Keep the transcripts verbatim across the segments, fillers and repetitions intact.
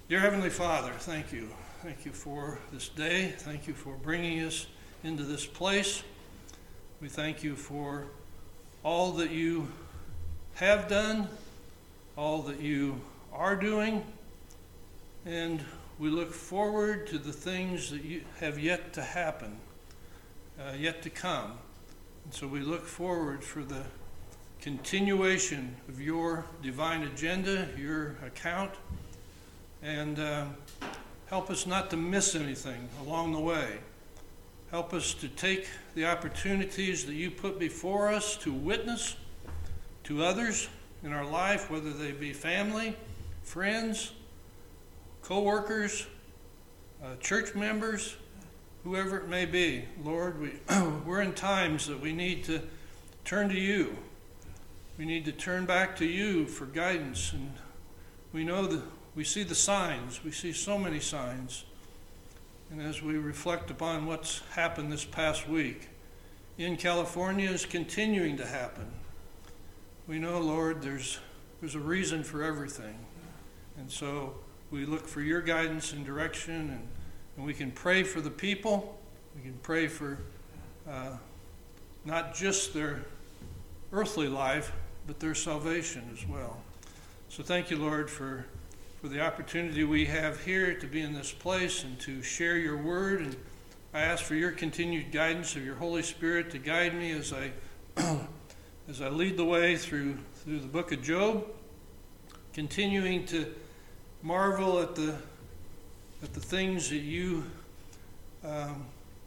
Dear Heavenly Father, thank you. Thank you for this day. Thank you for bringing us into this place. We thank you for all that you have done, all that you are doing, and we look forward to the things that you have yet to happen, uh, yet to come. And so we look forward for the continuation of your divine agenda, your account, and uh, help us not to miss anything along the way. Help us to take the opportunities that you put before us to witness to others in our life, whether they be family, friends, co-workers, uh, church members, whoever it may be. Lord, we, we're in times that we need to turn to you. We need to turn back to you for guidance. And we know that we see the signs. We see so many signs. And as we reflect upon what's happened this past week, in California is continuing to happen. We know, Lord, there's there's a reason for everything. And so we look for your guidance and direction, and, and we can pray for the people. We can pray for uh, not just their earthly life, but their salvation as well. So thank you, Lord, for, for the opportunity we have here to be in this place and to share your word. And I ask for your continued guidance of your Holy Spirit to guide me as I as I lead the way through through the book of Job, continuing to marvel at the at the things that you um,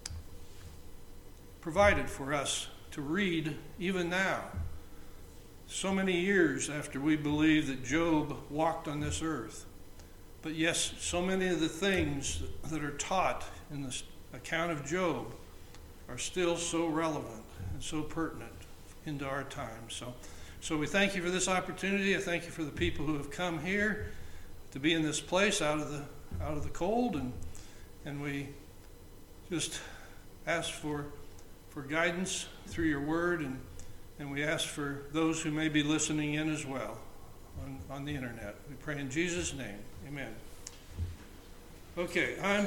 provided for us to read even now. So many years after we believe that Job walked on this earth. But yes, so many of the things that are taught in this account of Job are still so relevant and so pertinent into our time. So, so we thank you for this opportunity. I thank you for the people who have come here to be in this place out of the out of the cold, and and we just ask for for guidance through your word, and and we ask for those who may be listening in as well on, on the internet. We pray in Jesus' name. Amen. Okay, I'm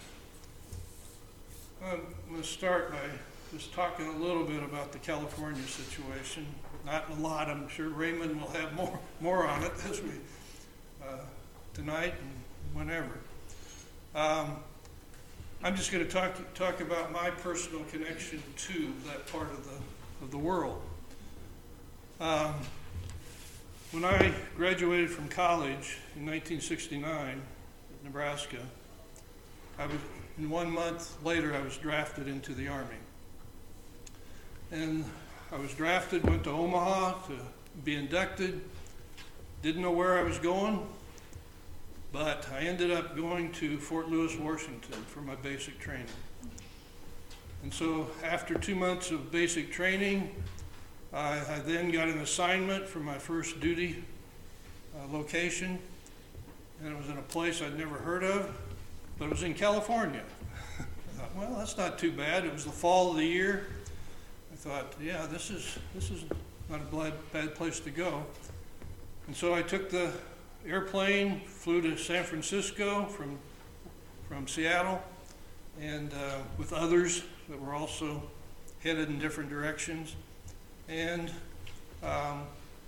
I'm going to start by just talking a little bit about the California situation. Not a lot. I'm sure Raymond will have more more on it as we uh, tonight and whenever. Um, I'm just going to talk talk about my personal connection to that part of the of the world. Um, when I graduated from college in nineteen sixty-nine at Nebraska, I was, and one month later I was drafted into the Army. And I was drafted, went to Omaha to be inducted, didn't know where I was going, but I ended up going to Fort Lewis, Washington for my basic training. And so after two months of basic training, I, I then got an assignment for my first duty uh, location, and it was in a place I'd never heard of, but it was in California. I thought, well, that's not too bad. It was the fall of the year. I thought, yeah, this is this is not a bad, bad place to go. And so I took the airplane, flew to San Francisco from from Seattle, and uh, with others that were also headed in different directions, and um,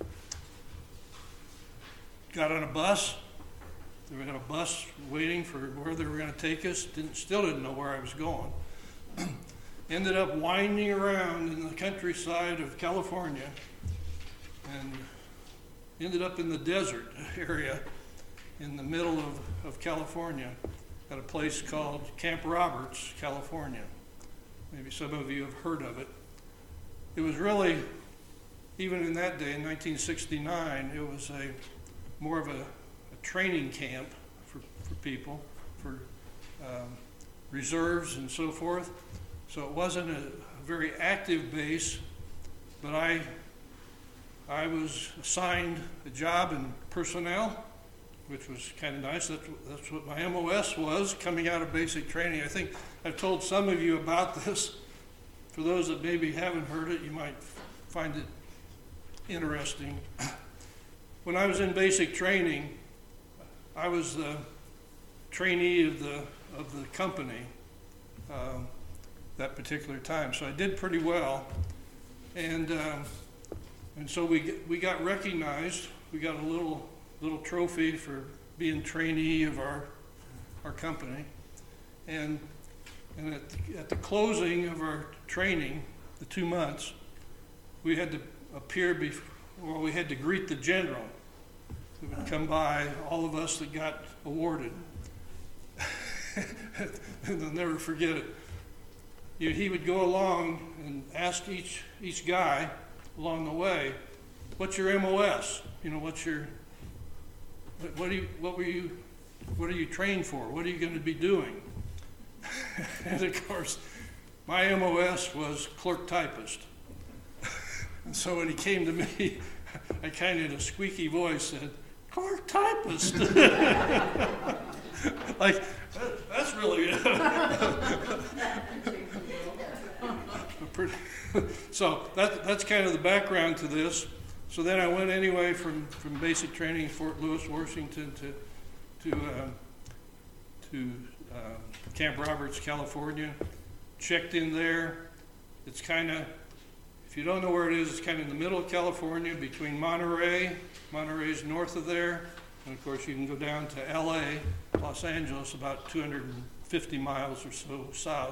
got on a bus. We had a bus waiting for where they were going to take us. Didn't still didn't know where I was going. Ended up winding around in the countryside of California, and ended up in the desert area in the middle of, of California at a place called Camp Roberts, California. Maybe some of you have heard of it. It was really, even in that day, in nineteen sixty-nine, it was a more of a, a training camp for, for people, for um, reserves and so forth. So it wasn't a very active base, but I I was assigned a job in personnel, which was kind of nice. That's, that's what my M O S was, coming out of basic training. I think I've told some of you about this. For those that maybe haven't heard it, you might find it interesting. When I was in basic training, I was the trainee of the of the company um, that particular time. So I did pretty well, and um, and so we we got recognized. We got a little little trophy for being trainee of our our company, and and at the, at the closing of our training, the two months, we had to appear before. Well, we had to greet the general who would come by, all of us that got awarded. And I'll never forget it. You know, he would go along and ask each each guy along the way, "What's your M O S? You know, what's your what, what do you what were you what are you trained for? What are you going to be doing?" And of course, my M O S was clerk typist. And so when he came to me, I kind of in a squeaky voice said, "Clerk typist." Like, that, that's really pretty. So that, that's kind of the background to this. So then I went anyway from, from basic training in Fort Lewis, Washington to, to, um, to uh, Camp Roberts, California. Checked in there. It's kind of, if you don't know where it is, it's kind of in the middle of California between Monterey. Monterey's north of there. And of course, you can go down to L A, Los Angeles, about two hundred fifty miles or so south.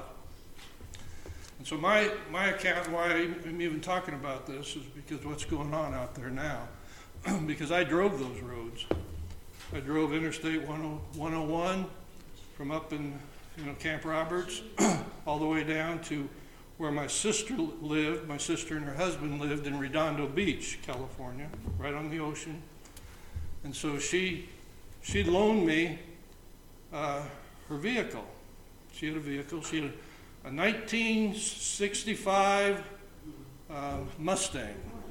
And so my, my account, why I'm even talking about this, is because what's going on out there now. Because I drove those roads. I drove Interstate one oh one from up in you know, Camp Roberts all the way down to where my sister lived. My sister and her husband lived in Redondo Beach, California, right on the ocean. And so she she loaned me uh, her vehicle. She had a vehicle. She had a nineteen sixty-five uh, Mustang.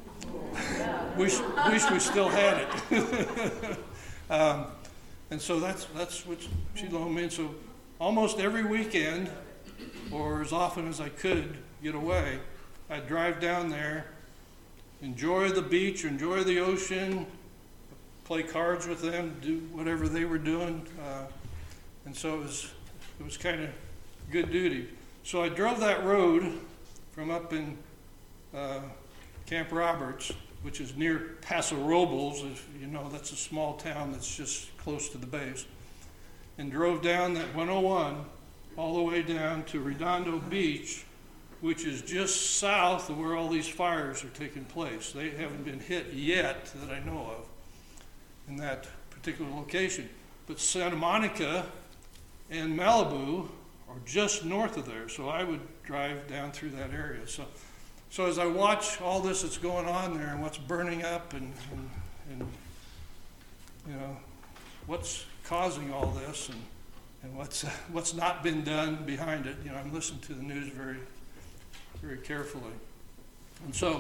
wish wish we still had it. um, and so that's that's what she loaned me. And so almost every weekend, or as often as I could get away, I'd drive down there, enjoy the beach, enjoy the ocean, play cards with them, do whatever they were doing, uh, and so it was it was kind of good duty. So I drove that road from up in uh, Camp Roberts, which is near Paso Robles. If you know, that's a small town that's just close to the base, and drove down that one oh one all the way down to Redondo Beach, which is just south of where all these fires are taking place. They haven't been hit yet that I know of in that particular location. But Santa Monica and Malibu are just north of there, so I would drive down through that area. So so as I watch all this that's going on there and what's burning up and, and, and you know, what's causing all this and, and what's uh, what's not been done behind it, you know, I'm listening to the news very, very carefully. And so,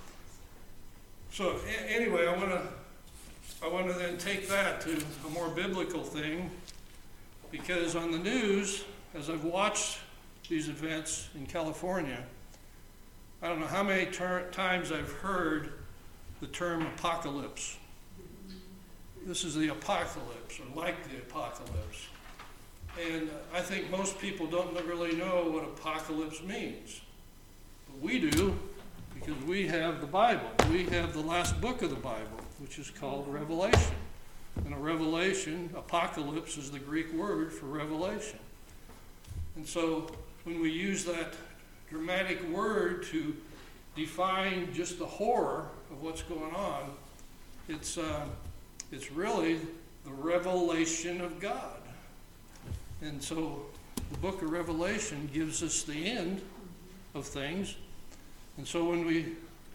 so a- anyway, I want to I want to then take that to a more biblical thing, because on the news, as I've watched these events in California, I don't know how many ter- times I've heard the term apocalypse. This is the apocalypse, or like the apocalypse. And I think most people don't really know what apocalypse means. But we do, because we have the Bible. We have the last book of the Bible, which is called Revelation. And a revelation, apocalypse is the Greek word for revelation. And so when we use that dramatic word to define just the horror of what's going on, it's uh, it's really the revelation of God. And so the book of Revelation gives us the end of things. And so when we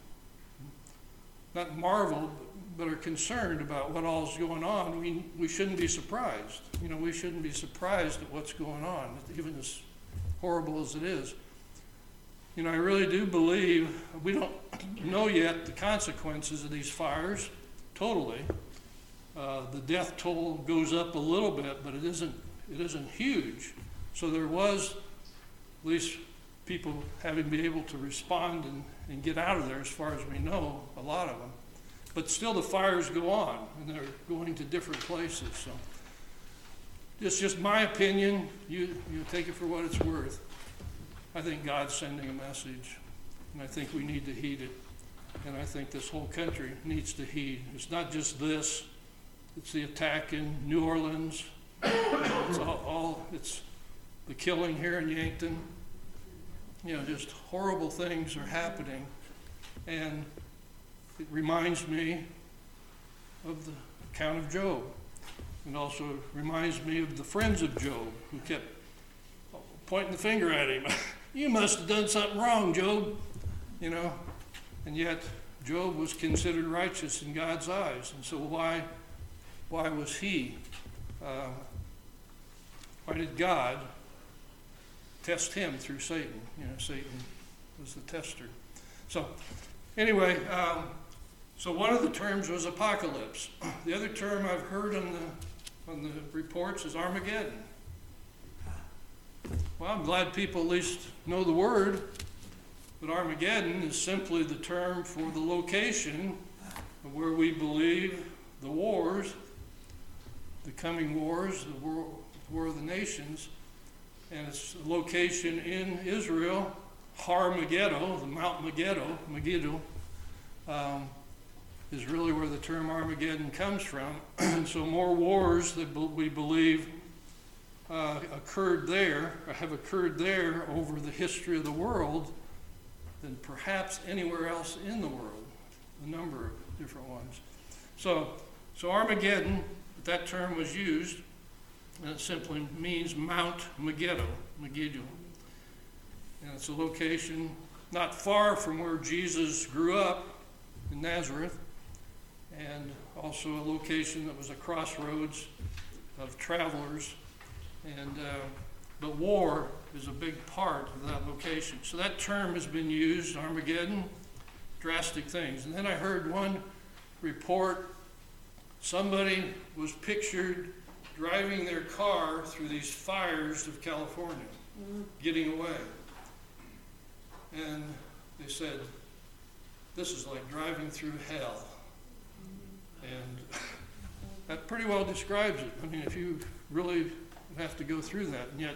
not marvel, but are concerned about what all is going on, we we shouldn't be surprised. You know, we shouldn't be surprised at what's going on, even as horrible as it is. You know, I really do believe, we don't know yet the consequences of these fires, totally. Uh, the death toll goes up a little bit, but it isn't it isn't huge. So there was at least people having been able to respond and, and get out of there, as far as we know, a lot of them. But still the fires go on, and they're going to different places. So, It's just my opinion. You, you take it for what it's worth. I think God's sending a message, and I think we need to heed it. And I think this whole country needs to heed. It's not just this. It's the attack in New Orleans. It's all, all it's the killing here in Yankton. You know, just horrible things are happening. And it reminds me of the account of Job. It also reminds me of the friends of Job who kept pointing the finger at him. You must have done something wrong, Job. You know, and yet Job was considered righteous in God's eyes. And so why, why was he, uh, why did God test him through Satan? You know, Satan was the tester. So anyway, um, so one of the terms was apocalypse. The other term I've heard on the on the reports is Armageddon. Well, I'm glad people at least know the word, but Armageddon is simply the term for the location of where we believe the wars, the coming wars, the war, war of the nations, and it's a location in Israel, Har Megiddo, the Mount Megiddo, Megiddo, um, is really where the term Armageddon comes from. And so more wars that we believe uh, occurred there, or have occurred there over the history of the world than perhaps anywhere else in the world, a number of different ones. So, so Armageddon, that term was used, and it simply means Mount Megiddo, Megiddo. And it's a location not far from where Jesus grew up in Nazareth, and also a location that was a crossroads of travelers. And uh, but war is a big part of that location. So that term has been used, Armageddon, drastic things. And then I heard one report, somebody was pictured driving their car through these fires of California, mm-hmm. getting away. And they said, this is like driving through hell. And that pretty well describes it. I mean, if you really have to go through that. And yet,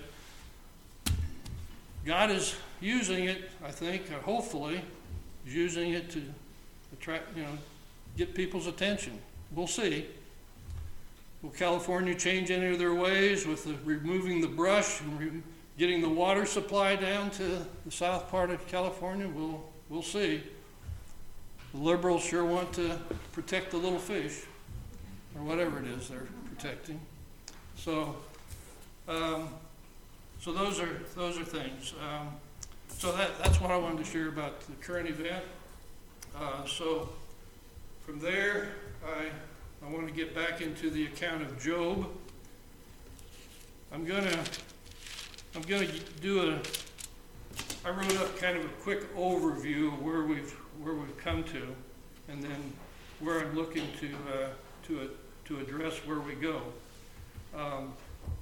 God is using it, I think, or hopefully, is using it to attract, you know, get people's attention. We'll see. Will California change any of their ways with the, removing the brush and re, getting the water supply down to the south part of California? We'll, we'll see. The liberals sure want to protect the little fish, or whatever it is they're protecting. So, um, so those are those are things. Um, so that that's what I wanted to share about the current event. Uh, so, from there, I I want to get back into the account of Job. I'm gonna I'm gonna do a. I wrote up kind of a quick overview of where we've where we've come to, and then where I'm looking to uh, to uh, to address where we go. Um,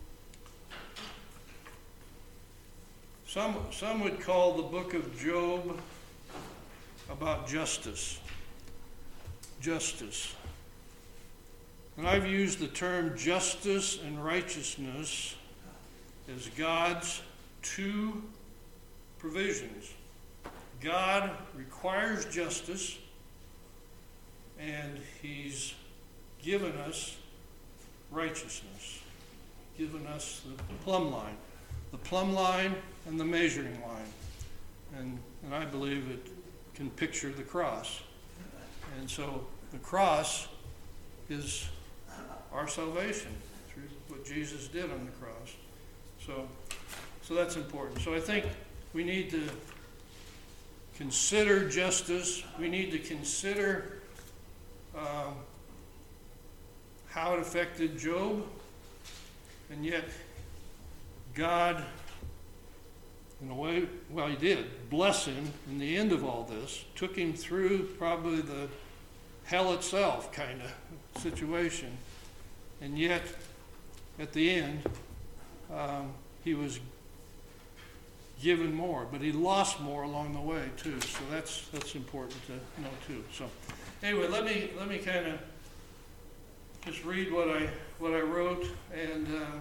some some would call the book of Job about justice. Justice. And I've used the term justice and righteousness as God's two provisions. God requires justice, and he's given us righteousness, given us the plumb line, the plumb line and the measuring line. And, and I believe it can picture the cross. And so the cross is our salvation through what Jesus did on the cross. So, so that's important. So I think we need to consider justice. We need to consider um, how it affected Job, and yet God, in a way, well, he did bless him in the end of all this, took him through probably the hell itself kind of situation, and yet at the end um, he was given more, but he lost more along the way too. So that's that's important to know too. So anyway, let me let me kind of just read what I what I wrote, and uh,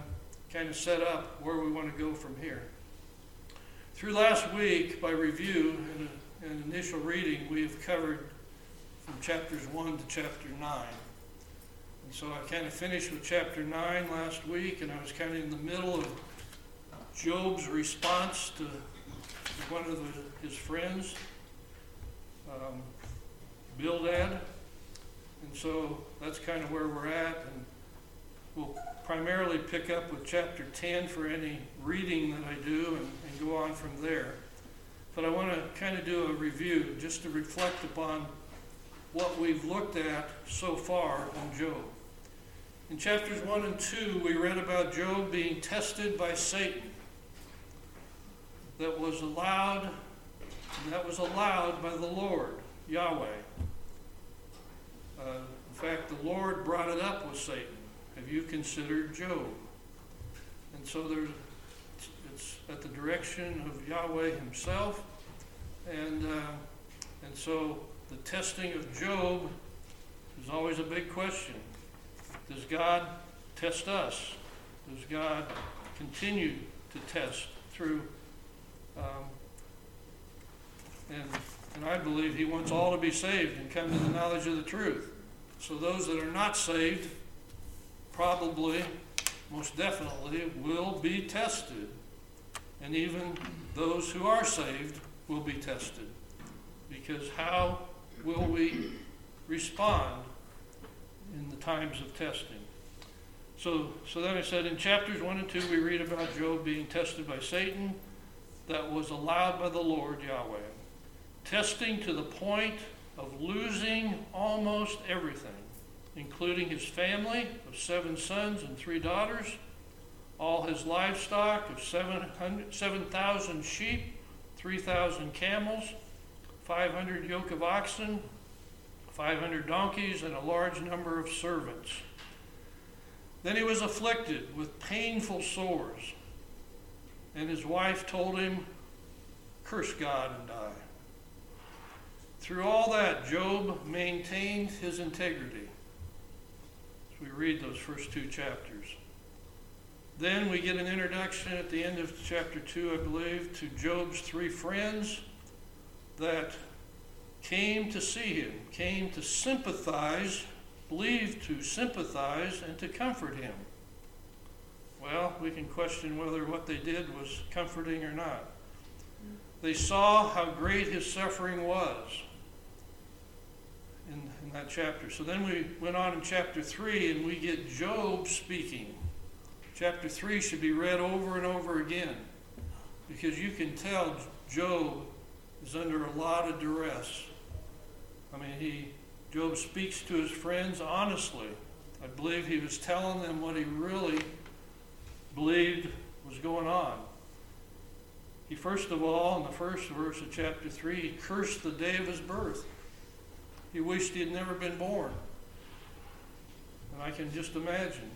kind of set up where we want to go from here. Through last week, by review and an initial reading, we have covered from chapters one to chapter nine. And so I kind of finished with chapter nine last week, and I was kind of in the middle of Job's response to one of the, his friends, um, Bildad. And so that's kind of where we're at, and we'll primarily pick up with chapter ten for any reading that I do and, and go on from there. But I want to kind of do a review just to reflect upon what we've looked at so far on Job. In chapters one and two, we read about Job being tested by Satan. That was allowed, and that was allowed by the Lord, Yahweh. Uh, in fact, the Lord brought it up with Satan. Have you considered Job? And so there's, it's at the direction of Yahweh himself. And, uh, and so the testing of Job is always a big question. Does God test us? Does God continue to test through? Um, and, and I believe he wants all to be saved and come to the knowledge of the truth. So those that are not saved probably, most definitely, will be tested. And even those who are saved will be tested. Because how will we respond in the times of testing? So, so then I said in chapters one and two, we read about Job being tested by Satan. That was allowed by the Lord Yahweh. Testing to the point of losing almost everything, including his family of seven sons and three daughters, all his livestock of seven thousand sheep, three thousand camels, five hundred yoke of oxen, five hundred donkeys, and a large number of servants. Then he was afflicted with painful sores, and his wife told him, "Curse God and die." Through all that, Job maintained his integrity. As we read those first two chapters. Then we get an introduction at the end of chapter two, I believe, to Job's three friends that came to see him, came to sympathize, believed to sympathize, and to comfort him. Well, we can question whether what they did was comforting or not. They saw how great his suffering was in, in that chapter. So then we went on in chapter three, and we get Job speaking. Chapter three should be read over and over again, because you can tell Job is under a lot of duress. I mean, he Job speaks to his friends honestly. I believe he was telling them what he really believed was going on. He first of all, in the first verse of chapter three, he cursed the day of his birth. He wished he had never been born. And I can just imagine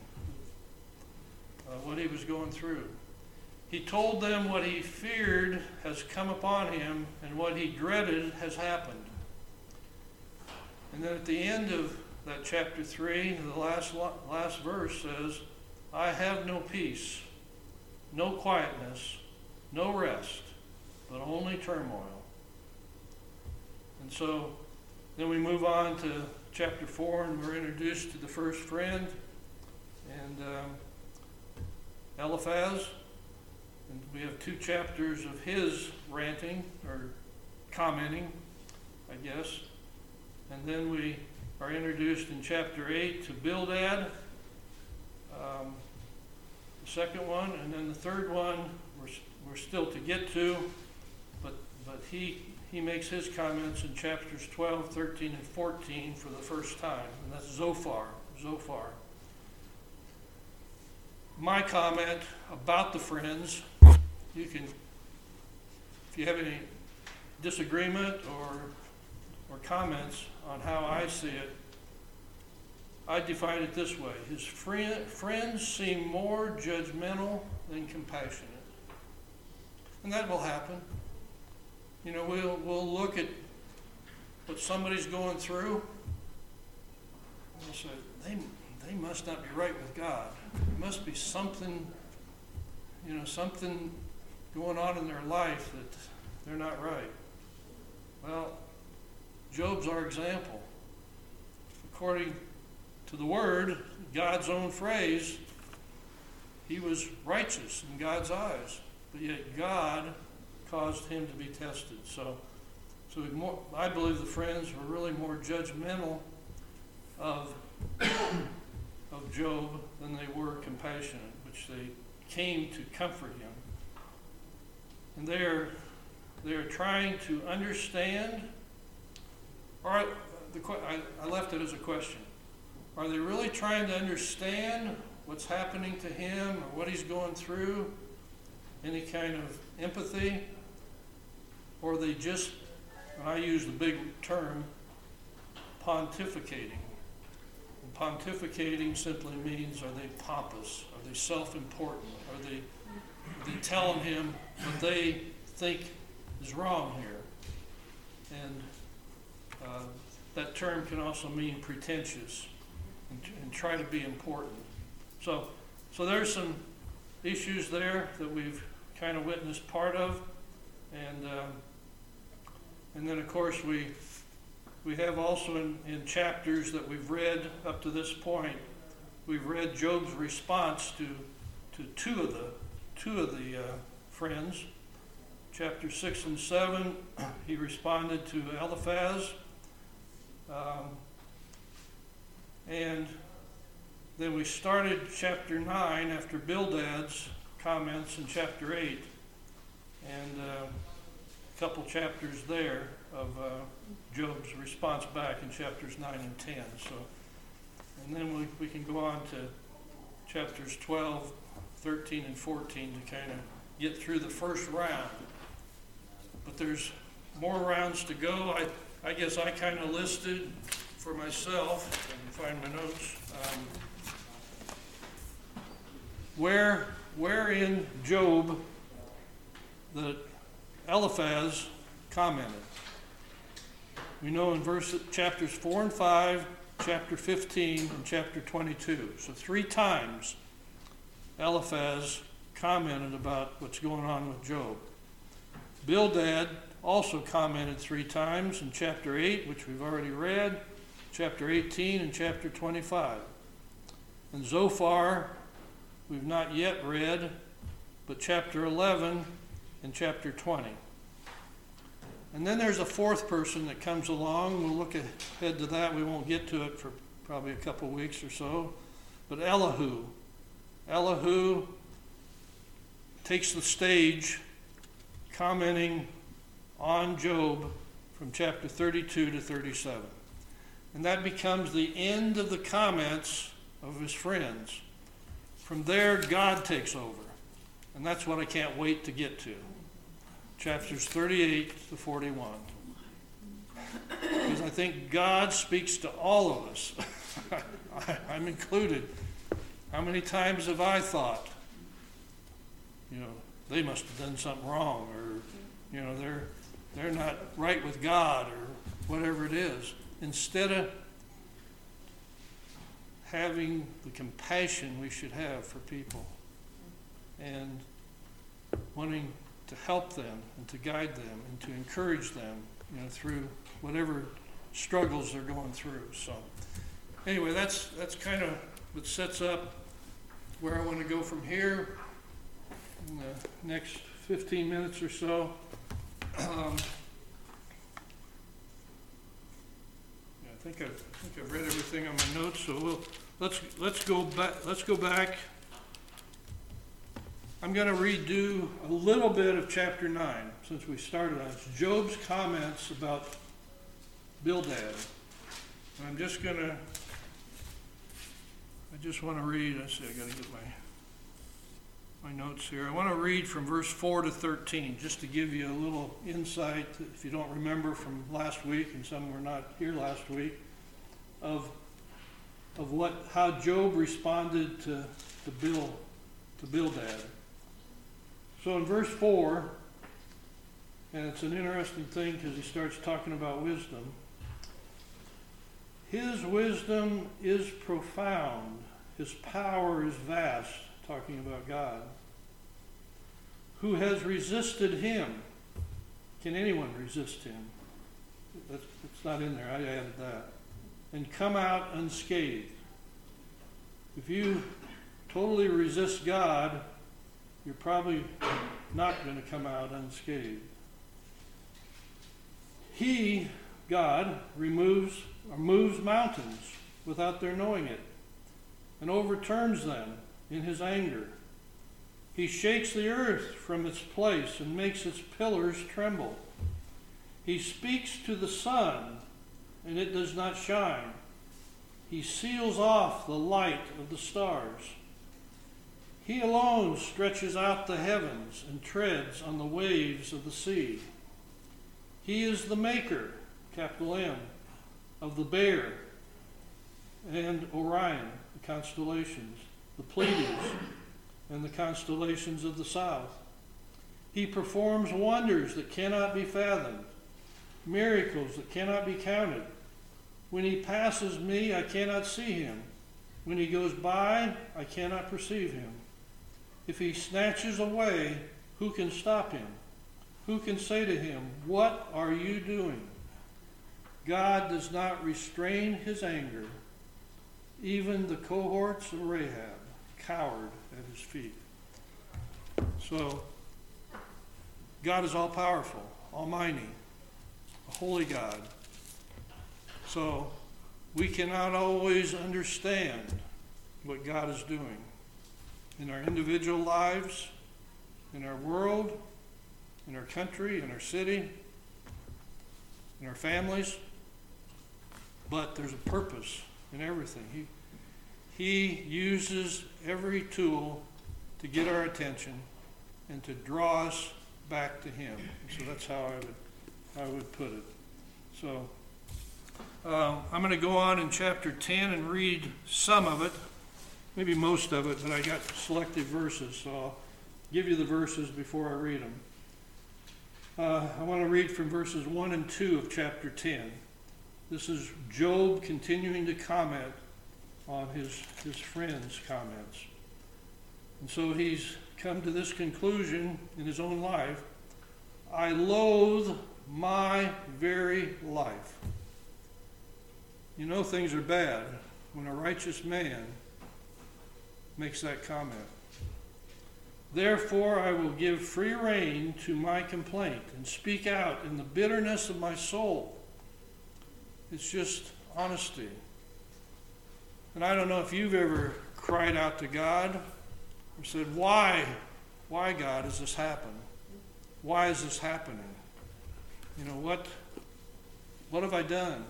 uh, what he was going through. He told them what he feared has come upon him, and what he dreaded has happened. And then at the end of that chapter three, the last, last verse says, "I have no peace, no quietness, no rest, but only turmoil." And so then we move on to chapter four, and we're introduced to the first friend, and um, Eliphaz. And we have two chapters of his ranting, or commenting, I guess. And then we are introduced in chapter eight to Bildad, um, the second one, and then the third one we're, we're still to get to, but, but he, he makes his comments in chapters twelve, thirteen, and fourteen for the first time, and that's Zophar, Zophar. My comment about the friends, you can, if you have any disagreement or or comments on how I see it, I define it this way. His friend, friends seem more judgmental than compassionate. And that will happen. You know, we'll, we'll look at what somebody's going through, and we'll say, they, they must not be right with God. There must be something you know, something going on in their life that they're not right. Well, Job's our example. According to the Word, God's own phrase, he was righteous in God's eyes, but yet God caused him to be tested. So, so more, I believe the friends were really more judgmental of, of Job than they were compassionate, which they came to comfort him. And they are, they are trying to understand, or the, I, I left it as a question. Are they really trying to understand what's happening to him or what he's going through? Any kind of empathy? Or are they just, and I use the big term, pontificating? And pontificating simply means, are they pompous? Are they self-important? Are they, are they telling him what they think is wrong here? And uh, that term can also mean pretentious and, and try to be important. So, so there's some issues there that we've kind of witnessed part of, and um, and then of course we we have also in, in chapters that we've read up to this point, we've read Job's response to to two of the two of the uh, friends. Chapter six and seven, he responded to Eliphaz, um, and then we started chapter nine after Bildad's comments in chapter eight, and uh, a couple chapters there of uh, Job's response back in chapters nine and ten. So, and then we, we can go on to chapters twelve, thirteen, and fourteen to kind of get through the first round. But there's more rounds to go. I, I guess I kind of listed for myself, if I can find my notes, um, where, where in Job that Eliphaz commented. We know in verse chapters four and five, chapter fifteen, and chapter twenty-two. So three times Eliphaz commented about what's going on with Job. Bildad also commented three times in chapter eight, which we've already read, chapter eighteen, and chapter twenty-five. And Zophar, we've not yet read, but chapter eleven and chapter twenty. And then there's a fourth person that comes along. We'll look ahead to that. We won't get to it for probably a couple weeks or so. But Elihu. Elihu takes the stage commenting on Job from chapter thirty-two to thirty-seven. And that becomes the end of the comments of his friends. From there, God takes over. And that's what I can't wait to get to. Chapters thirty-eight to forty-one. Because I think God speaks to all of us. I, I'm included. How many times have I thought, you know, they must have done something wrong, or, you know, they're they're not right with God, or whatever it is. Instead of having the compassion we should have for people and wanting to help them and to guide them and to encourage them, you know, through whatever struggles they're going through. So anyway, that's that's kind of what sets up where I want to go from here in the next fifteen minutes or so. Um, yeah, I think I've, I think I've read everything on my notes, so we'll let's let's go back. Let's go back. I'm going to redo a little bit of chapter nine since we started on it. It's Job's comments about Bildad. And I'm just going to. I just want to read. Let's see. I got to get my. My notes here. I want to read from verse four to thirteen, just to give you a little insight, if you don't remember from last week, and some were not here last week, of of what how Job responded to to Bill to Bildad. So in verse four, and it's an interesting thing because he starts talking about wisdom. His wisdom is profound. His power is vast. Talking about God. who has resisted him. Can anyone resist him? That's, it's not in there. I added that. And come out unscathed. If you totally resist God, you're probably not going to come out unscathed. He, God, removes or moves mountains without their knowing it, and overturns them in his anger. He shakes the earth from its place and makes its pillars tremble. He speaks to the sun, and it does not shine. He seals off the light of the stars. He alone stretches out the heavens and treads on the waves of the sea. He is the maker, capital M, of the Bear and Orion, the constellations, the Pleiades, and the constellations of the south. He performs wonders that cannot be fathomed, miracles that cannot be counted. When he passes me, I cannot see him. When he goes by, I cannot perceive him. If he snatches away, who can stop him? Who can say to him, what are you doing? God does not restrain his anger. Even the cohorts of Rahab cowered at his feet. So, God is all-powerful, almighty, a holy God. So, we cannot always understand what God is doing in our individual lives, in our world, in our country, in our city, in our families. But there's a purpose in everything. He, he uses every tool to get our attention and to draw us back to him. So that's how I would, I would put it. So uh, I'm going to go on in chapter ten and read some of it, maybe most of it, but I got selected verses, so I'll give you the verses before I read them. Uh, I want to read from verses one and two of chapter ten. This is Job continuing to comment on his, his friends' comments. And so he's come to this conclusion in his own life. I loathe my very life. You know things are bad when a righteous man makes that comment. Therefore I will give free rein to my complaint and speak out in the bitterness of my soul. It's just honesty. And I don't know if you've ever cried out to God or said, why, why God, has this happened? Why is this happening? You know, what, what have I done?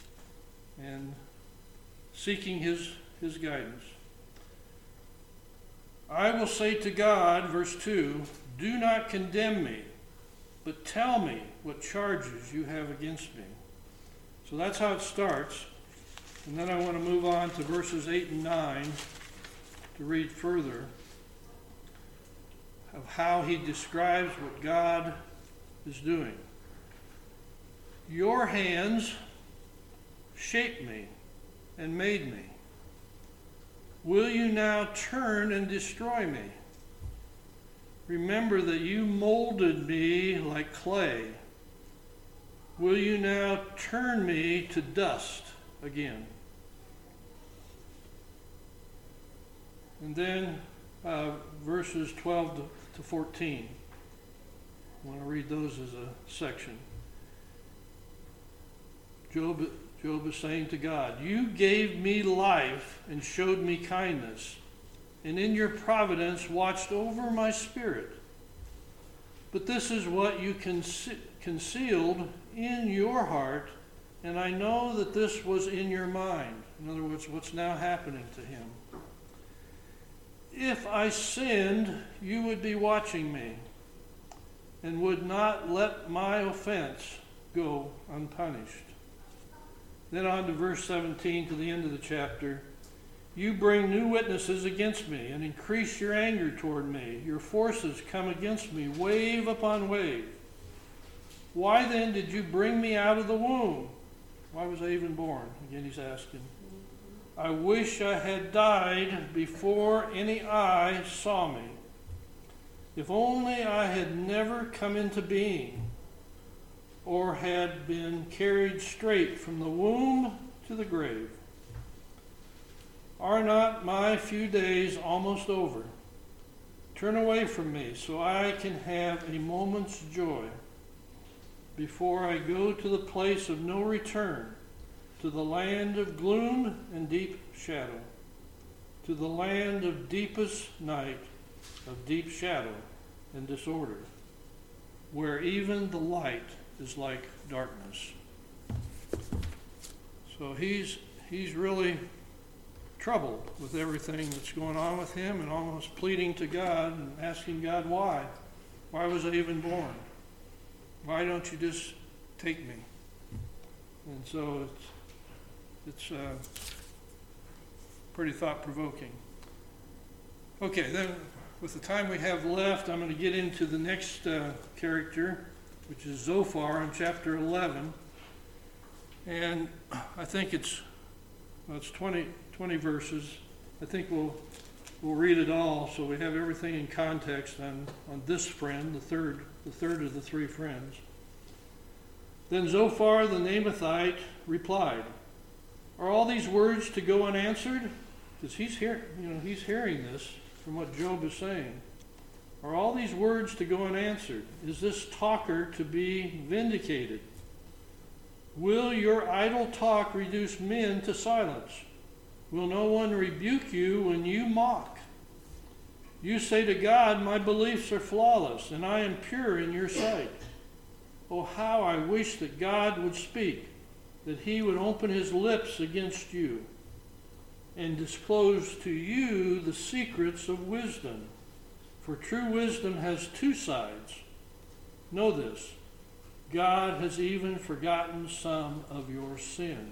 And seeking his, his guidance. I will say to God, verse two, do not condemn me, but tell me what charges you have against me. So that's how it starts. And then I want to move on to verses eight and nine to read further of how he describes what God is doing. Your hands shaped me and made me. Will you now turn and destroy me? Remember that you molded me like clay. Will you now turn me to dust again? And then uh, verses twelve to fourteen. I want to read those as a section. Job, Job is saying to God, you gave me life and showed me kindness, and in your providence watched over my spirit. But this is what you conce- concealed in your heart, and I know that this was in your mind. In other words, what's now happening to him. If I sinned, you would be watching me and would not let my offense go unpunished. Then on to verse seventeen, to the end of the chapter. You bring new witnesses against me and increase your anger toward me. Your forces come against me, wave upon wave. Why then did you bring me out of the womb? Why was I even born? Again, he's asking. I wish I had died before any eye saw me. If only I had never come into being, or had been carried straight from the womb to the grave. Are not my few days almost over? Turn away from me so I can have a moment's joy before I go to the place of no return, to the land of gloom and deep shadow, to the land of deepest night, of deep shadow and disorder, where even the light is like darkness. So he's he's really troubled with everything that's going on with him, and almost pleading to God and asking God why. Why was I even born? Why don't you just take me? And so it's it's uh, pretty thought-provoking. Okay, then with the time we have left, I'm going to get into the next uh, character, which is Zophar in chapter eleven. And I think it's, well, it's twenty, twenty verses. I think we'll we'll read it all so we have everything in context on, on this friend, the third, the third of the three friends. Then Zophar the Naamathite replied, "Are all these words to go unanswered?" Because he's hear, you know, he's hearing this from what Job is saying. Are all these words to go unanswered? Is this talker to be vindicated? Will your idle talk reduce men to silence? Will no one rebuke you when you mock? You say to God, my beliefs are flawless, and I am pure in your sight. Oh, how I wish that God would speak, that he would open his lips against you, and disclose to you the secrets of wisdom. For true wisdom has two sides. Know this, God has even forgotten some of your sin.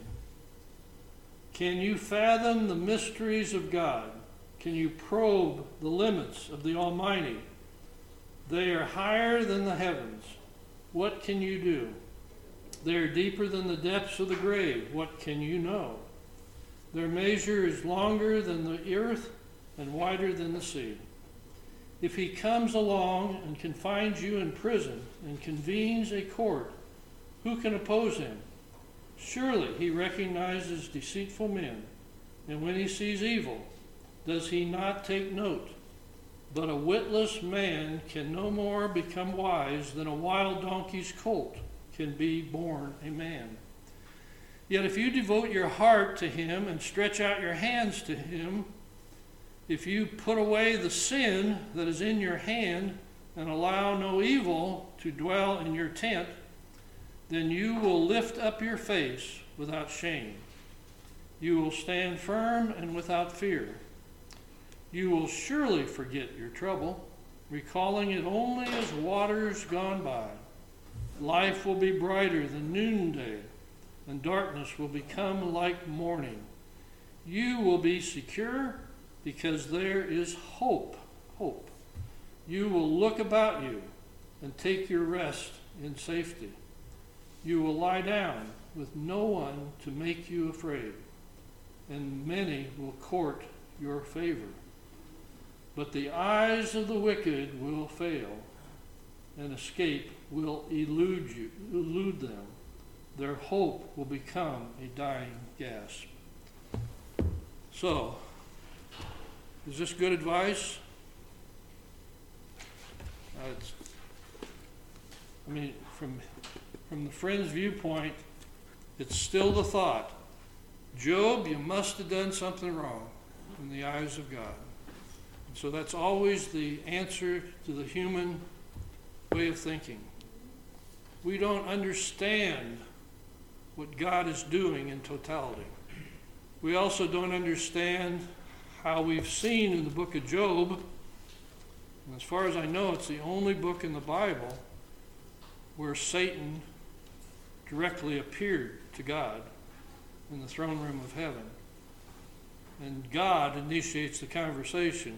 Can you fathom the mysteries of God? Can you probe the limits of the Almighty? They are higher than the heavens. What can you do? They are deeper than the depths of the grave. What can you know? Their measure is longer than the earth and wider than the sea. If he comes along and confines you in prison and convenes a court, who can oppose him? Surely he recognizes deceitful men, and when he sees evil, does he not take note? But a witless man can no more become wise than a wild donkey's colt can be born a man. Yet if you devote your heart to him and stretch out your hands to him, if you put away the sin that is in your hand and allow no evil to dwell in your tent, then you will lift up your face without shame. You will stand firm and without fear. You will surely forget your trouble, recalling it only as waters gone by. Life will be brighter than noonday, and darkness will become like morning. You will be secure because there is hope. Hope. You will look about you and take your rest in safety. You will lie down with no one to make you afraid, and many will court your favor. But the eyes of the wicked will fail, and escape will elude you, elude them. Their hope will become a dying gasp. So, is this good advice? Uh, it's, I mean, from from the friend's viewpoint, it's still the thought, Job, you must have done something wrong in the eyes of God. And so that's always the answer to the human way of thinking. We don't understand what God is doing in totality. We also don't understand how we've seen in the book of Job, and as far as I know, it's the only book in the Bible where Satan directly appeared to God in the throne room of heaven. And God initiates the conversation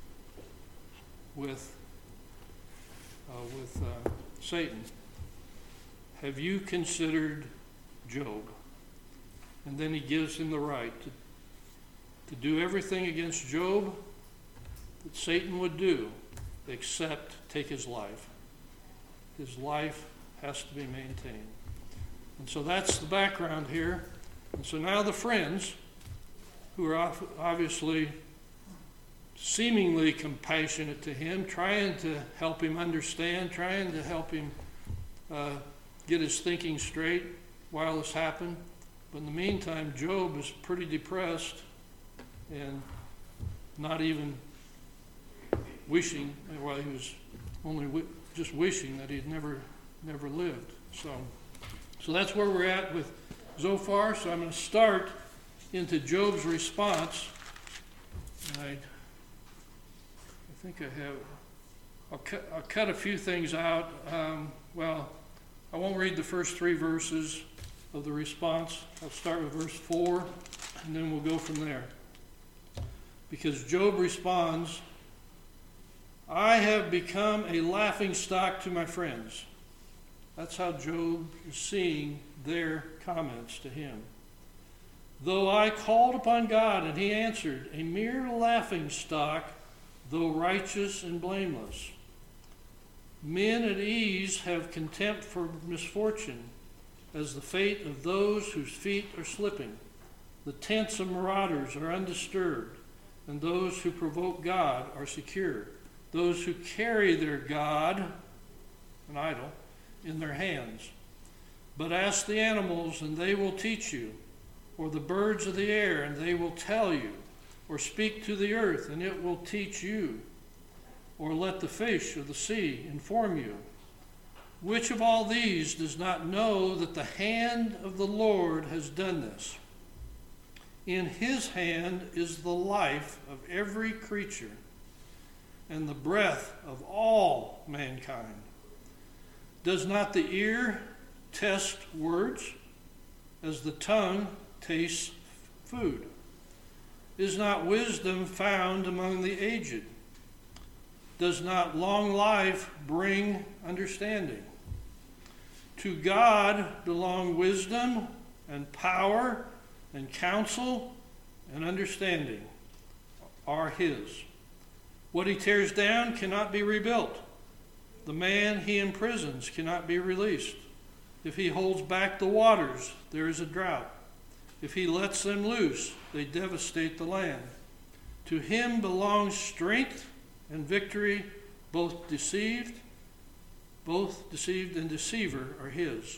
with, uh, with uh, Satan. Have you considered Job? And then he gives him the right to, to do everything against Job that Satan would do except take his life. His life has to be maintained. And so that's the background here. And so now the friends, who are obviously seemingly compassionate to him, trying to help him understand, trying to help him uh, get his thinking straight while this happened. But in the meantime, Job is pretty depressed and not even wishing, well, he was only w- just wishing that he'd never never lived. So, so that's where we're at with Zophar. So I'm going to start into Job's response. I, I think I have, I'll cut, I'll cut a few things out. Um, well, I won't read the first three verses of the response. I'll start with verse four, and then we'll go from there. Because Job responds, I have become a laughingstock to my friends. That's how Job is seeing their comments to him. Though I called upon God, and he answered, a mere laughingstock, though righteous and blameless. Men at ease have contempt for misfortune, as the fate of those whose feet are slipping. The tents of marauders are undisturbed, and those who provoke God are secure. Those who carry their God, an idol, in their hands. But ask the animals, and they will teach you, or the birds of the air, and they will tell you, or speak to the earth, and it will teach you, or let the fish of the sea inform you. Which of all these does not know that the hand of the Lord has done this? In his hand is the life of every creature, and the breath of all mankind. Does not the ear test words, as the tongue tastes food? Is not wisdom found among the aged? Does not long life bring understanding? To God belong wisdom and power and counsel and understanding are his. What he tears down cannot be rebuilt. The man he imprisons cannot be released. If he holds back the waters, there is a drought. If he lets them loose, they devastate the land. To him belongs strength and victory, both deceived, both deceived and deceiver are his.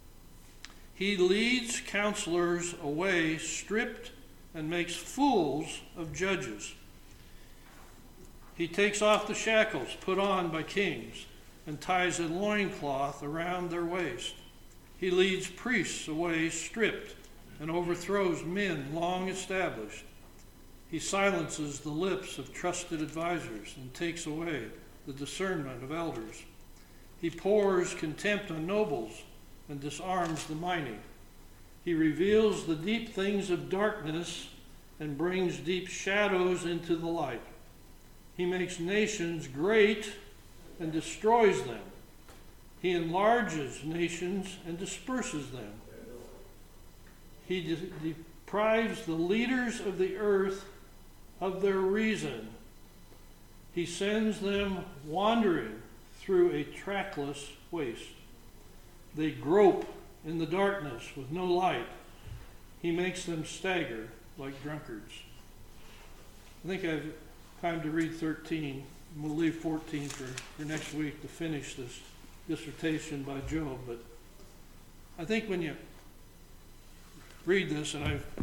He leads counselors away stripped and makes fools of judges. He takes off the shackles put on by kings and ties a loincloth around their waist. He leads priests away stripped and overthrows men long established. He silences the lips of trusted advisors and takes away the discernment of elders. He pours contempt on nobles and disarms the mighty. He reveals the deep things of darkness and brings deep shadows into the light. He makes nations great and destroys them. He enlarges nations and disperses them. He de- deprives the leaders of the earth of their reason. He sends them wandering through a trackless waste. They grope in the darkness with no light. He makes them stagger like drunkards. I think I've time to read thirteen. We'll leave fourteen for, for next week to finish this dissertation by Job. But I think when you read this, and I've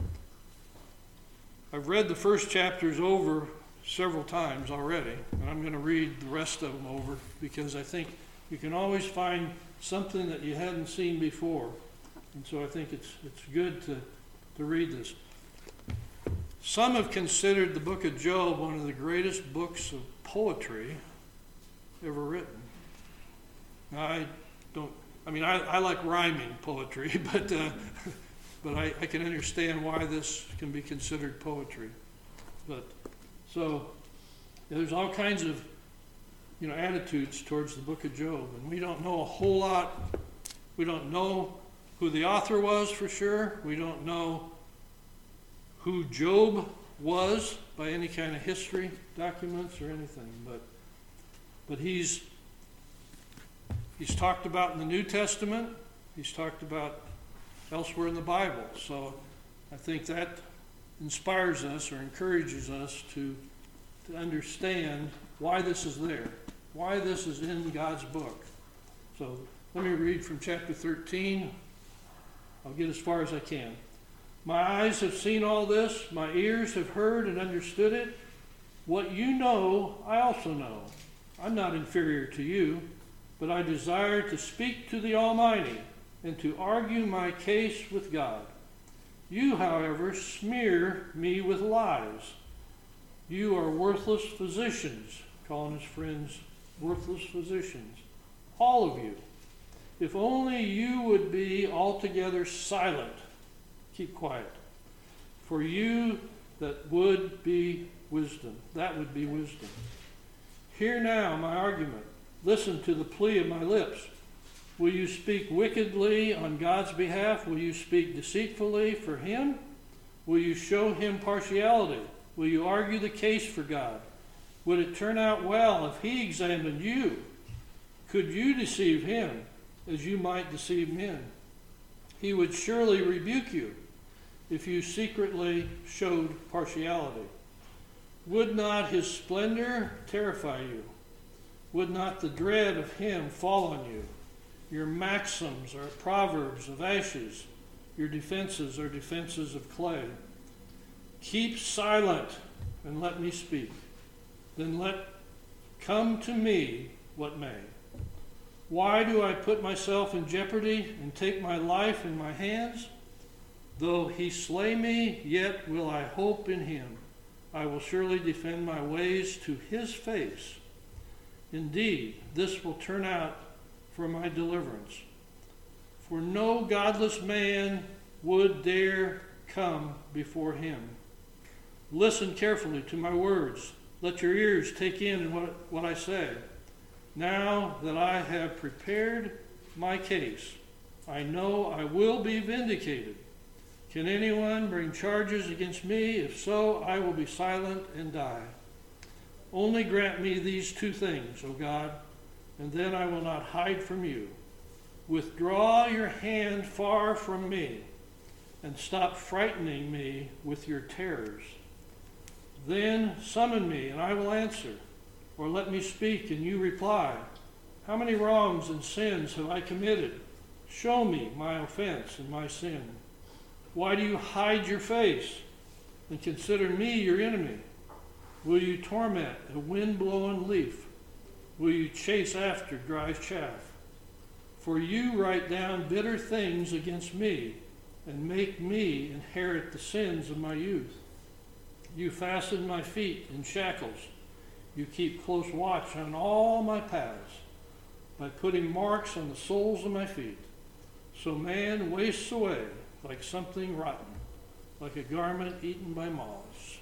I've read the first chapters over several times already, and I'm going to read the rest of them over because I think you can always find something that you hadn't seen before. And so I think it's it's good to, to read this. Some have considered the book of Job one of the greatest books of poetry ever written. Now, I don't, I mean, I, I like rhyming poetry, but uh, but I, I can understand why this can be considered poetry. But so there's all kinds of, you know, attitudes towards the book of Job, and we don't know a whole lot. We don't know who the author was for sure. We don't know who Job was by any kind of history documents or anything. But but he's he's talked about in the New Testament. He's talked about elsewhere in the Bible. So I think that inspires us or encourages us to, to understand why this is there, why this is in God's book. So let me read from chapter thirteen. I'll get as far as I can. My eyes have seen all this, my ears have heard and understood it. What you know, I also know. I'm not inferior to you, but I desire to speak to the Almighty and to argue my case with God. You, however, smear me with lies. You are worthless physicians, calling his friends worthless physicians, all of you. If only you would be altogether silent, keep quiet. For you that would be wisdom, that would be wisdom. Hear now my argument. Listen to the plea of my lips. Will you speak wickedly on God's behalf? Will you speak deceitfully for him? Will you show him partiality? Will you argue the case for God? Would it turn out well if he examined you? Could you deceive him as you might deceive men? He would surely rebuke you if you secretly showed partiality. Would not his splendor terrify you? Would not the dread of him fall on you? Your maxims are proverbs of ashes. Your defenses are defenses of clay. Keep silent and let me speak. Then let come to me what may. Why do I put myself in jeopardy and take my life in my hands? Though he slay me, yet will I hope in him. I will surely defend my ways to his face. Indeed, this will turn out for my deliverance. For no godless man would dare come before him. Listen carefully to my words. Let your ears take in what, what I say. Now that I have prepared my case, I know I will be vindicated. Can anyone bring charges against me? If so, I will be silent and die. Only grant me these two things, O God, and then I will not hide from you. Withdraw your hand far from me, and stop frightening me with your terrors. Then summon me, and I will answer, or let me speak, and you reply. How many wrongs and sins have I committed? Show me my offense and my sin. Why do you hide your face and consider me your enemy? Will you torment a wind-blown leaf? Will you chase after dry chaff? For you write down bitter things against me and make me inherit the sins of my youth. You fasten my feet in shackles. You keep close watch on all my paths by putting marks on the soles of my feet. So man wastes away like something rotten, like a garment eaten by moths.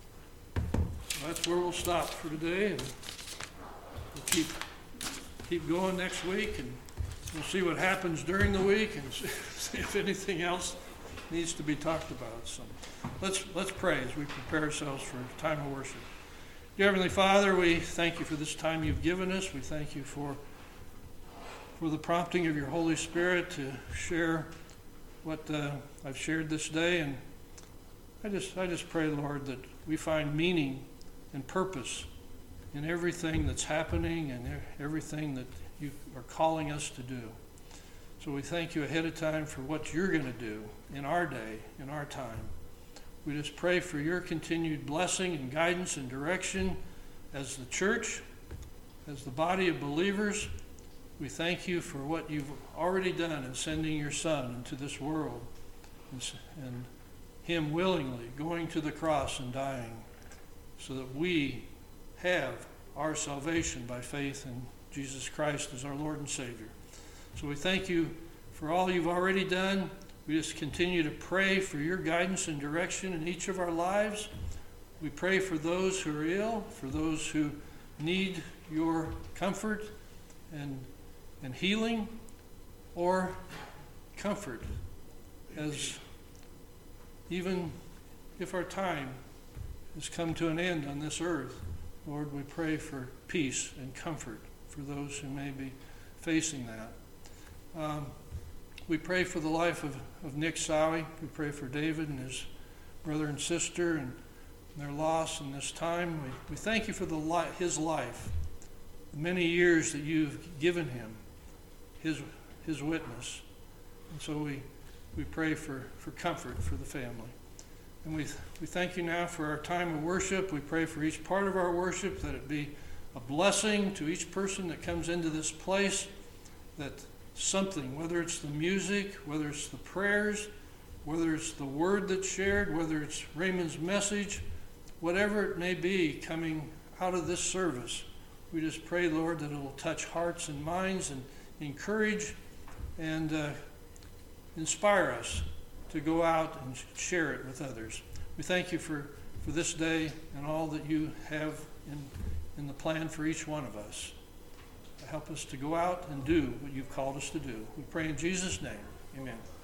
So that's where we'll stop for today, and we'll keep keep going next week, and we'll see what happens during the week and see if anything else needs to be talked about. So let's let's pray as we prepare ourselves for a time of worship. Dear Heavenly Father, we thank you for this time you've given us. We thank you for for the prompting of your Holy Spirit to share what uh, I've shared this day, and I just I just pray, Lord, that we find meaning and purpose in everything that's happening and everything that you are calling us to do. So we thank you ahead of time for what you're going to do in our day, in our time. We just pray for your continued blessing and guidance and direction as the church, as the body of believers. We thank you for what you've already done in sending your Son into this world and, and him willingly going to the cross and dying so that we have our salvation by faith in Jesus Christ as our Lord and Savior. So we thank you for all you've already done. We just continue to pray for your guidance and direction in each of our lives. We pray for those who are ill, for those who need your comfort and and healing or comfort, as even if our time has come to an end on this earth, Lord, we pray for peace and comfort for those who may be facing that. Um, we pray for the life of, of Nick Sowie. We pray for David and his brother and sister and their loss in this time. We, we thank you for the li- his life, the many years that you've given him, his, his witness. And so we, we pray for, for comfort for the family. And we, we thank you now for our time of worship. We pray for each part of our worship, that it be a blessing to each person that comes into this place, that something, whether it's the music, whether it's the prayers, whether it's the word that's shared, whether it's Raymond's message, whatever it may be coming out of this service, we just pray, Lord, that it will touch hearts and minds and encourage and uh, inspire us to go out and share it with others. We thank you for, for this day and all that you have in, in the plan for each one of us. Help us to go out and do what you've called us to do. We pray in Jesus' name. Amen.